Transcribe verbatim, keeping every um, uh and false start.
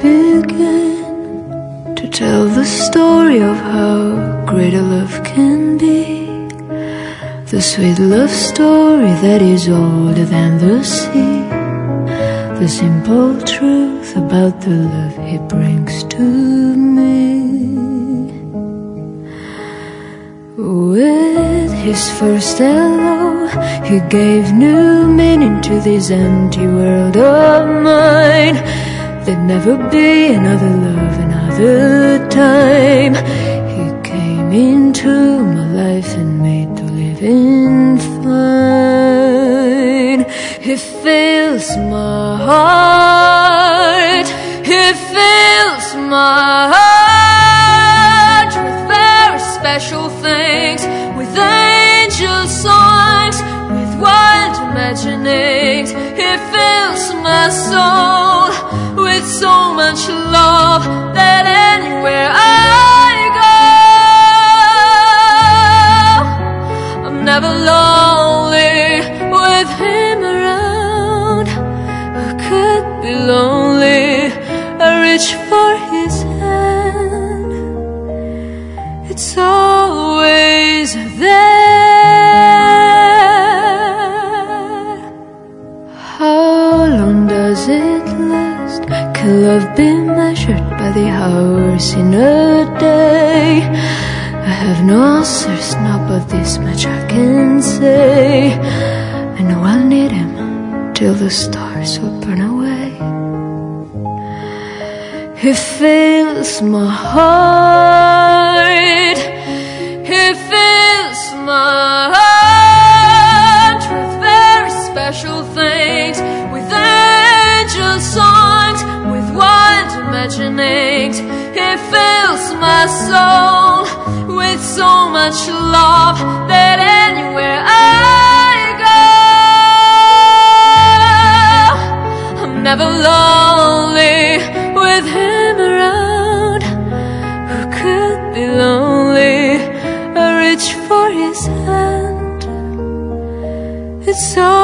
begin to tell the story of how great a love can be? The sweet love story that is older than the sea, the simple truth about the love he brings to me. With his first hello, he gave new meaning to this empty world of mine. There'd never be another love, another time. He came into my life and made the living fine. He fills my heart, he fills my heart with very special things, with angel songs, with wild imaginings. He fills my soul with so much love that anywhere I go, I'm never lonely with him around. I could be lonely, I reach for his hand. It's always there. How long does it last? Can love be measured by the hours in a day? I have no answers now, but this much I can say: I know I'll need him till the stars will burn away. He fills my heart, he fills my heart with very special things, with angel songs, with wild imaginings. He fills my soul with so much love that anywhere I go, I'm never lonely with him around. Who could be lonely? I reach for his hand. It's all